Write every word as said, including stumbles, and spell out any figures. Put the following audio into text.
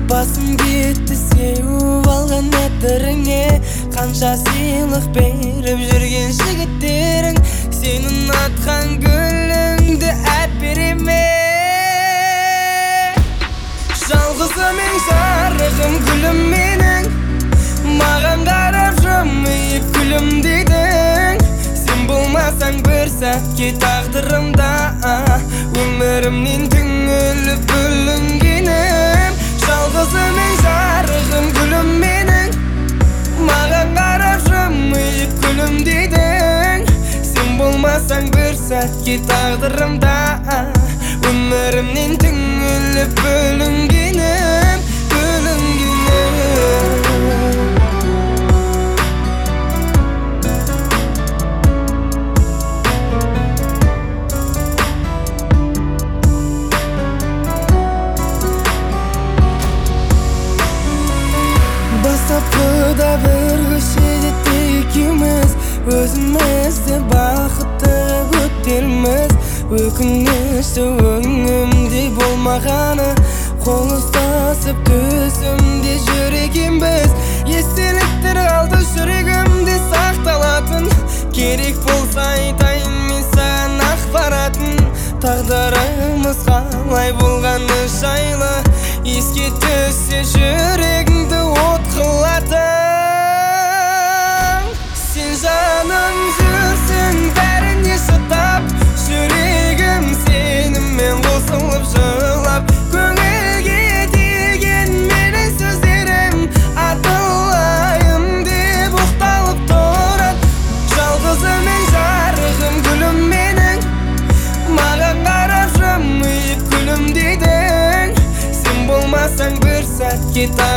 басым кетті сеуіп алған әтіріңе. Қанша сыйлық беріп жүрген жігіттерің, сен ұнатқан гүліңді әпереме. Жалғызым ең жарығым гүлім менің, маған қарап жымиып күлімдедің. Сен болмасаң бір сәтке тағдырымда, өмірімнен түңіліп бүлінгенім. Жалғызым ең жарығым гүлім менің, маған қарап жымиып күлімдедің. Сен болмасаң бір сәтке тағдырымда, өмірімнен түңіліп бүлінгенім, бүлінгенім. Бастапқыда бір көшеде екеуміз, өзімізді бақытты көтерміз. Өкінішті өңімде болмағаны, қол ұстасып төсімде жүр екенбіз. Естеліктер қалды жүрегімде сақталатын, керек болса айтайын мен саған ақпаратын. Тағдырымыз қалай болғаны жайлы еске түссе жүрегіңді от қылатын. Сен жаным жүрсің бәріне шыдап, жүрегім сенімен қосылып жылап. Көңілге тиген менің сөздерім атылайын деп оқталып тұрады. Жалғызым ең жарығым гүлім менің, маған қарап жымиып күлімдедің. Сен болмасаң бір сәтке